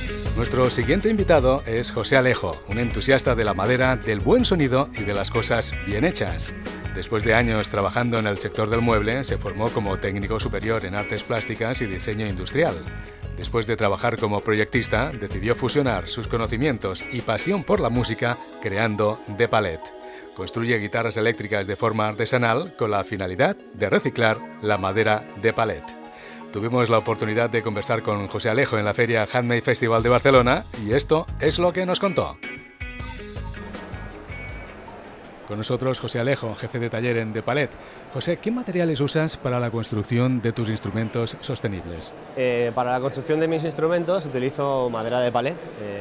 Nuestro siguiente invitado es José Alejo, un entusiasta de la madera, del buen sonido y de las cosas bien hechas. Después de años trabajando en el sector del mueble, se formó como técnico superior en artes plásticas y diseño industrial. Después de trabajar como proyectista, decidió fusionar sus conocimientos y pasión por la música creando The Palette. Construye guitarras eléctricas de forma artesanal con la finalidad de reciclar la madera de Palette. Tuvimos la oportunidad de conversar con José Alejo en la Feria Handmade Festival de Barcelona y esto es lo que nos contó. Con nosotros José Alejo, jefe de taller en The Palette. José, ¿qué materiales usas para la construcción de tus instrumentos sostenibles? Para la construcción de mis instrumentos utilizo madera de palette,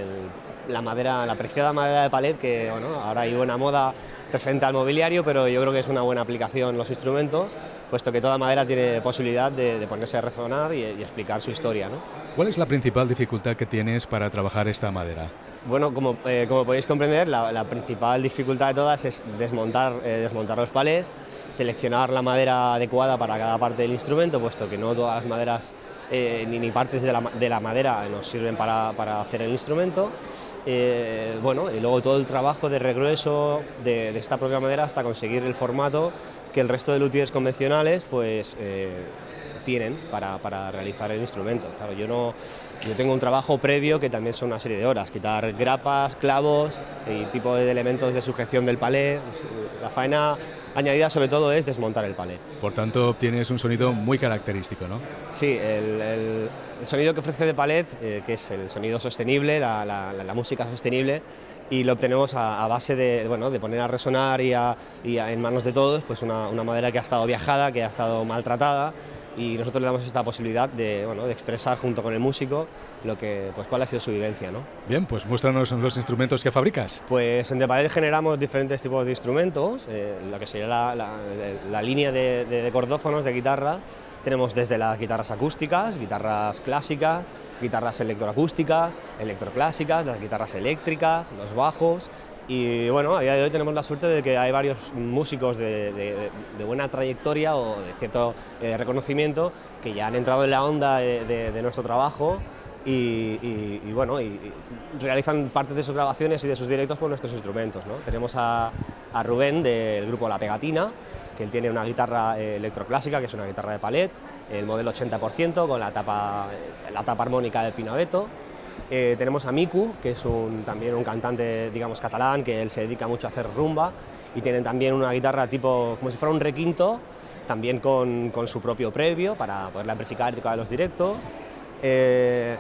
la apreciada madera de palette que ahora hay buena moda referente al mobiliario, pero yo creo que es una buena aplicación en los instrumentos, puesto que toda madera tiene posibilidad de ponerse a resonar y explicar su historia, ¿no? ¿Cuál es la principal dificultad que tienes para trabajar esta madera? Bueno, como podéis comprender, la principal dificultad de todas es desmontar los palets, seleccionar la madera adecuada para cada parte del instrumento, puesto que no todas las maderas ni partes de la madera nos sirven para hacer el instrumento. Y luego todo el trabajo de regrueso de esta propia madera hasta conseguir el formato que el resto de luthiers convencionales tienen para realizar el instrumento. Claro, yo tengo un trabajo previo que también son una serie de horas, quitar grapas, clavos y tipo de elementos de sujeción del palé. La faena añadida sobre todo es desmontar el palé. Por tanto, obtienes un sonido muy característico, ¿no? Sí, el sonido que ofrece The Palette, que es el sonido sostenible, la música sostenible, y lo obtenemos a base de poner a resonar y en manos de todos pues una madera que ha estado viajada, que ha estado maltratada, y nosotros le damos esta posibilidad de expresar junto con el músico cuál ha sido su vivencia, ¿no? Bien, pues muéstranos los instrumentos que fabricas. Pues en The Palette generamos diferentes tipos de instrumentos, lo que sería la línea de cordófonos, de guitarras. Tenemos desde las guitarras acústicas, guitarras clásicas, guitarras electroacústicas, electroclásicas, las guitarras eléctricas, los bajos. Y bueno, a día de hoy tenemos la suerte de que hay varios músicos de buena trayectoria o de cierto reconocimiento que ya han entrado en la onda de nuestro trabajo y realizan parte de sus grabaciones y de sus directos con nuestros instrumentos, ¿no? Tenemos a Rubén del grupo La Pegatina, que él tiene una guitarra electroclásica, que es una guitarra de Palette, el modelo 80% con la tapa armónica del Pinabeto. Tenemos a Miku, que es también un cantante, digamos, catalán, que él se dedica mucho a hacer rumba, y tienen también una guitarra tipo, como si fuera un requinto, también con su propio previo, para poderla amplificar y tocar los directos. El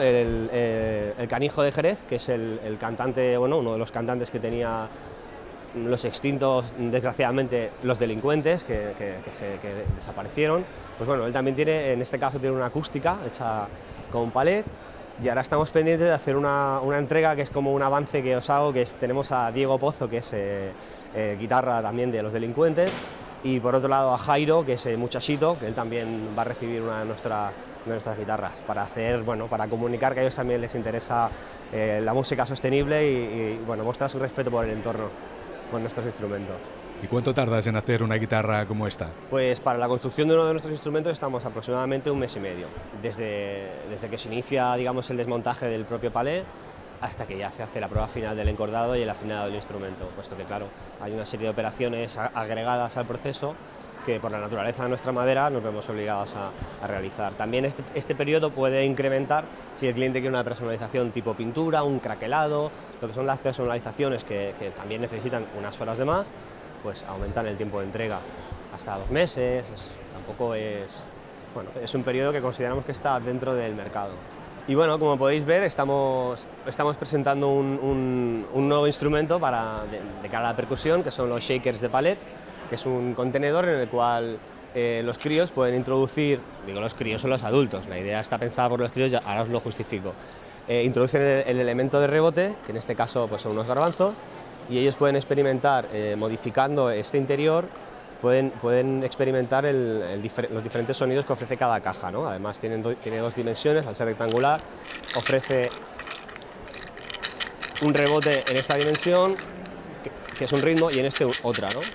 Canijo de Jerez, que es el cantante, uno de los cantantes que tenía los extintos, desgraciadamente, Los Delincuentes, que desaparecieron. Pues bueno, él también tiene, en este caso, tiene una acústica hecha con Palette. Y ahora estamos pendientes de hacer una entrega que es como un avance que os hago, tenemos a Diego Pozo, que es guitarra también de Los Delincuentes, y por otro lado a Jairo, que es muchachito, que él también va a recibir una de nuestras guitarras, para comunicar que a ellos también les interesa la música sostenible y mostrar su respeto por el entorno con nuestros instrumentos. ¿Y cuánto tardas en hacer una guitarra como esta? Pues para la construcción de uno de nuestros instrumentos estamos aproximadamente 1 mes y medio, desde que se inicia, digamos, el desmontaje del propio palé hasta que ya se hace la prueba final del encordado y el afinado del instrumento, puesto que, claro, hay una serie de operaciones agregadas al proceso que por la naturaleza de nuestra madera nos vemos obligados a realizar. También este periodo puede incrementar si el cliente quiere una personalización tipo pintura, un craquelado, lo que son las personalizaciones que también necesitan unas horas de más, pues aumentan el tiempo de entrega hasta 2 meses, tampoco es un periodo que consideramos que está dentro del mercado. Y bueno, como podéis ver, estamos presentando un nuevo instrumento de cara a la percusión, que son los shakers de Palette, que es un contenedor en el cual los críos pueden introducir, digo los críos son los adultos, la idea está pensada por los críos, ahora os lo justifico, introducen el elemento de rebote, que en este caso pues son unos garbanzos, y ellos pueden experimentar, modificando este interior, pueden experimentar los diferentes sonidos que ofrece cada caja, ¿no? Además tiene 2 dimensiones, al ser rectangular, ofrece un rebote en esta dimensión, que es un ritmo, y en este otra, ¿no?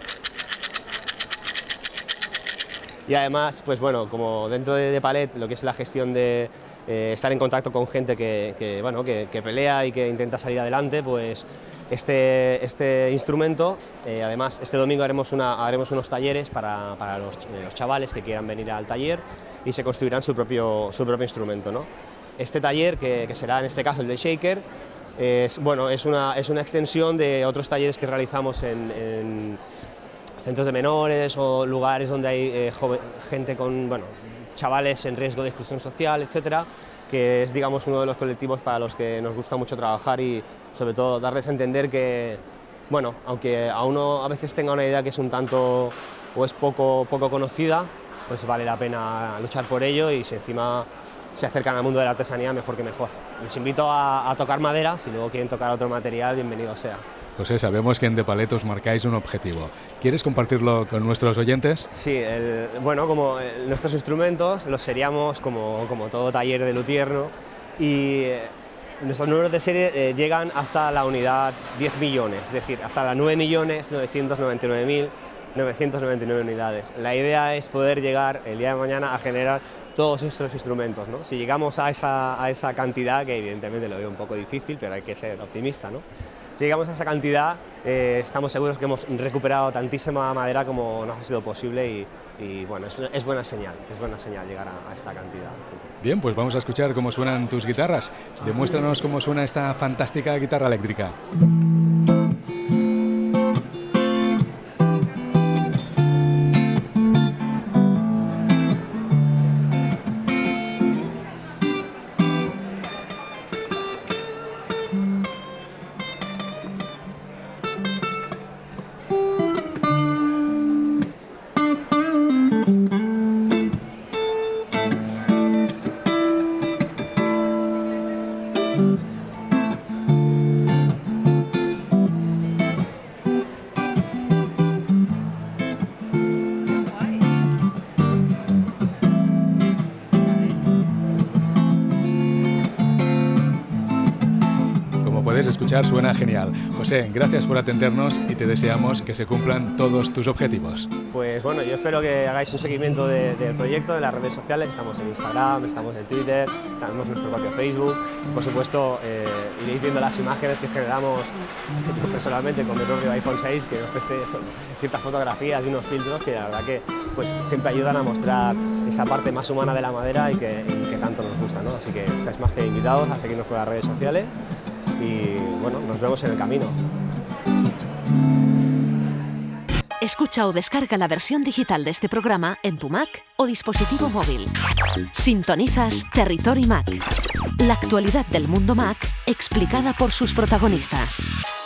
Y además, pues bueno, como dentro de Palette lo que es la gestión de estar en contacto con gente que pelea y que intenta salir adelante, pues este instrumento, además este domingo haremos unos talleres para los chavales que quieran venir al taller y se construirán su propio instrumento, ¿no? Este taller, que será en este caso el de Shaker, es una extensión de otros talleres que realizamos en centros de menores o lugares donde hay gente chavales en riesgo de exclusión social, etcétera, que es, digamos, uno de los colectivos para los que nos gusta mucho trabajar y sobre todo darles a entender que, bueno, aunque a uno a veces tenga una idea que es un tanto o es poco conocida, pues vale la pena luchar por ello y si encima se acercan al mundo de la artesanía, mejor que mejor. Les invito a tocar madera, si luego quieren tocar otro material, bienvenido sea. José, sabemos que en De Palet os marcáis un objetivo. ¿Quieres compartirlo con nuestros oyentes? Sí, nuestros instrumentos los seriamos como todo taller de luthier, ¿no? Y nuestros números de serie llegan hasta la unidad 10 millones, es decir, hasta las 9.999.999 unidades. La idea es poder llegar el día de mañana a generar todos estos instrumentos, ¿no? Si llegamos a esa cantidad, que evidentemente lo veo un poco difícil, pero hay que ser optimista, ¿no? Si llegamos a esa cantidad, estamos seguros que hemos recuperado tantísima madera como nos ha sido posible y bueno, es buena señal llegar a esta cantidad. Bien, pues vamos a escuchar cómo suenan tus guitarras. Demuéstranos cómo suena esta fantástica guitarra eléctrica. Podéis escuchar, suena genial. José, gracias por atendernos y te deseamos que se cumplan todos tus objetivos. Pues bueno, yo espero que hagáis un seguimiento del proyecto en las redes sociales. Estamos en Instagram, estamos en Twitter, tenemos nuestro propio Facebook. Por supuesto, iréis viendo las imágenes que generamos yo personalmente con mi propio iPhone 6, que ofrece ciertas fotografías y unos filtros que la verdad que pues, siempre ayudan a mostrar esa parte más humana de la madera y que tanto nos gusta, ¿no? Así que estáis más que invitados a seguirnos por las redes sociales. Y bueno, nos vemos en el camino. Escucha o descarga la versión digital de este programa en tu Mac o dispositivo móvil. Sintonizas Territory Mac. La actualidad del mundo Mac explicada por sus protagonistas.